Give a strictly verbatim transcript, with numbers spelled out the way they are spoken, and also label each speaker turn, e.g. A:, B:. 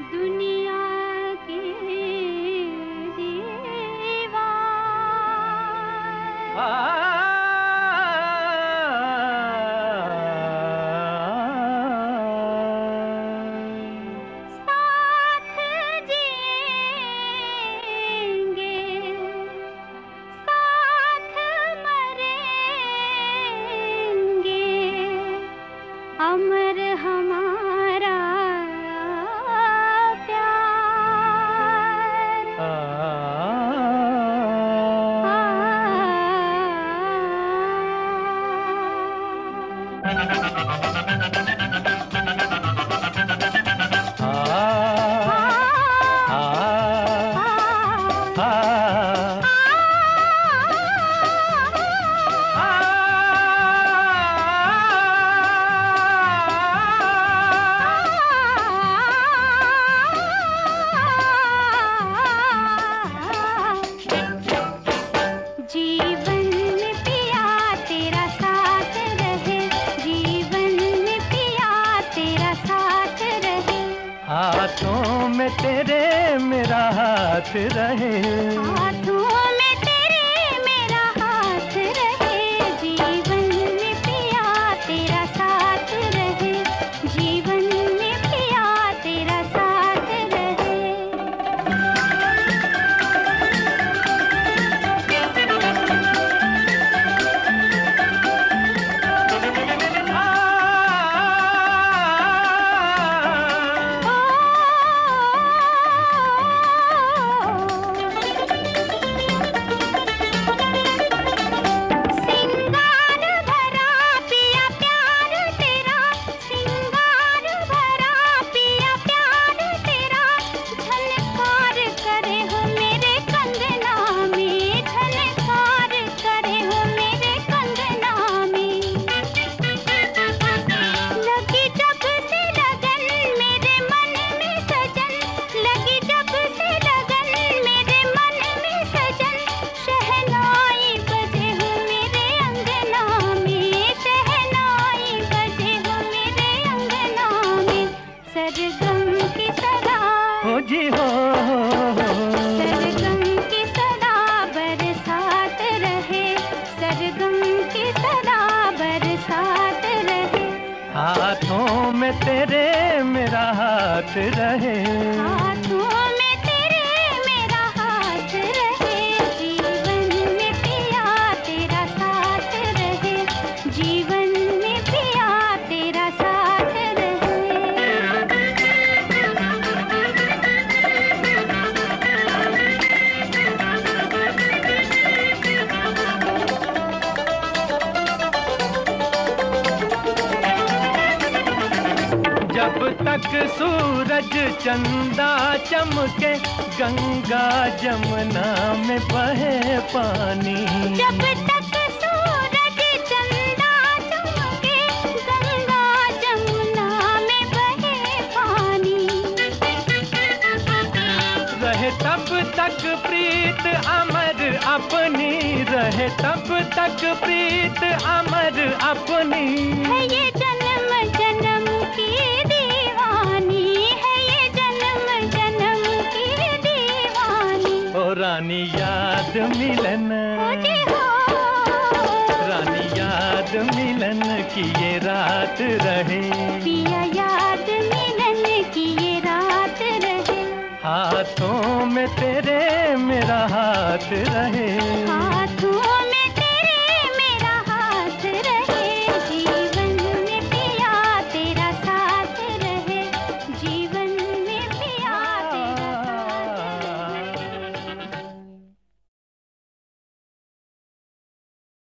A: दुनिया के दीवार साथ जिएंगे, साथ मरेंगे, अमर हमारा
B: हाथों में तेरे मेरा हाथ रहे,
A: हाथों में तेरे मेरा हाथ रहे, जीवन में पिया तेरा साथ रहे, जीवन में पिया तेरा साथ रहे।
B: हो जी हो,
A: सरगम की सदा बरसात रहे, सरगम की सदा बरसात रहे।
B: हाथों में तेरे मेरा हाथ रहे,
A: हाथों में तेरे मेरा हाथ रहे, जीवन में पिया तेरा साथ रहे, जीवन में पिया तेरा साथ रहे।
B: जब तक सूरज चंदा चमके, गंगा जमुना में बहे पानी,
A: जब तक सूरज चंदा चमके, गंगा जमुना में बहे पानी,
B: रहे तब तक प्रीत अमर अपनी, रहे तब तक प्रीत अमर अपनी।
A: है ये जन्म जन्म की दीवानी, है ये जन्म जन्म की दीवानी।
B: ओ रानी याद मिलन,
A: हो जी हो,
B: रानी याद मिलन की ये रात रहे,
A: पिया याद मिलन की ये रात रहे।
B: हाथों में तेरे मेरा हाथ रहे।